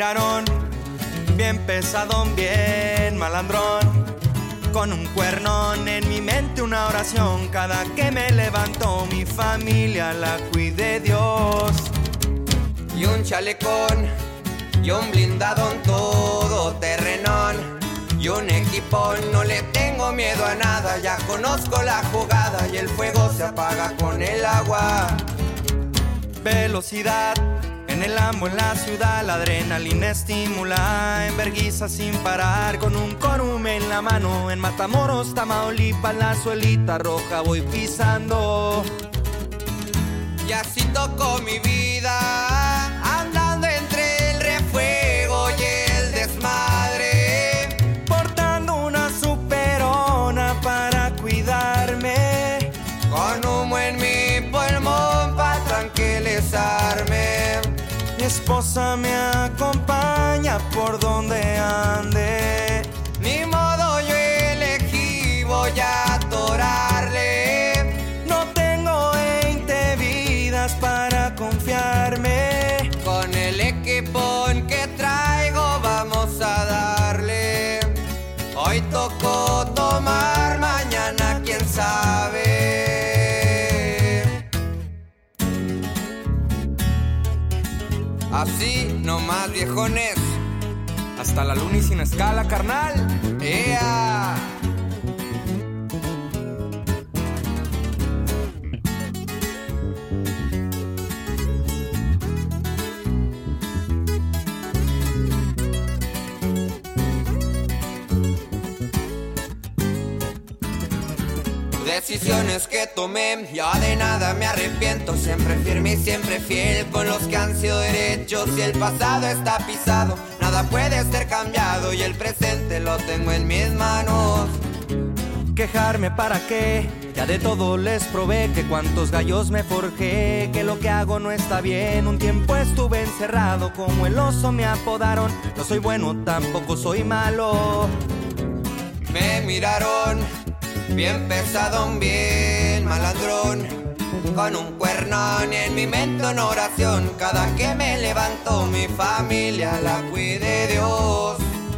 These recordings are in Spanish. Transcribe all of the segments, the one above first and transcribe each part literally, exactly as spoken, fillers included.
miraron bien pesadón, bien malandrón, con un cuernón en mi mente, una oración. Cada que me levanto, mi familia la cuide Dios. Y un chalecón, y un blindadón todo terrenón, y un equipón. No le tengo miedo a nada, ya conozco la jugada, y el fuego se apaga con el agua. Velocidad en el Lambo, en la ciudad, la adrenalina estimula, enverguiza sin parar, con un corume en la mano. En Matamoros, Tamaulipas, la suelita roja voy pisando. Y así tocó mi vida, andando entre el refuego y el desmadre, portando una superona para cuidarme, con humo en mi pulmón para tranquilizarme. Mi esposa me acompaña por donde ande. Ni modo, yo elegí, voy a atorarle. No tengo veinte vidas para confiarme. Con el equipón que traigo vamos a darle. Hoy tocó tomar, mañana quién sabe. Así nomás, viejones. Hasta la luna y sin escala, carnal. ¡Ea! Decisiones que tomé, ya de nada me arrepiento. Siempre firme y siempre fiel con los que han sido derechos. Y el pasado está pisado, nada puede ser cambiado, y el presente lo tengo en mis manos. Quejarme para qué, ya de todo les probé, que cuantos gallos me forjé, que lo que hago no está bien. Un tiempo estuve encerrado, como el oso me apodaron. No soy bueno, tampoco soy malo. Me miraron bien pesadón, bien malandrón, con un cuernón y en mi mente una oración. Cada que me levanto, mi familia la cuide Dios.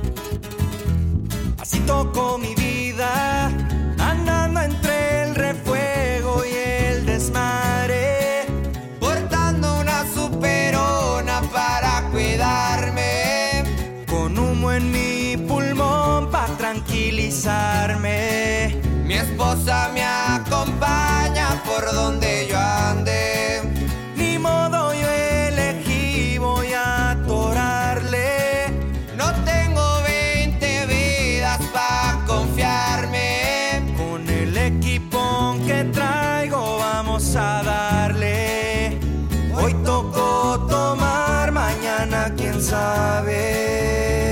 Así tocó mi vida, andando entre el refuego y el desmadre, portando una superona para cuidarme, con humo en mi pulmón para tranquilizarme. Mi esposa me acompaña por donde yo ande. Ni modo, yo elegí, voy a atorarle. No tengo veinte vidas pa' confiarme. Con el equipón que traigo vamos a darle. Hoy tocó tomar, mañana quién sabe.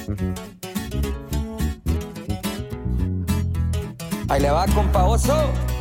Ahí le va, compa Oso.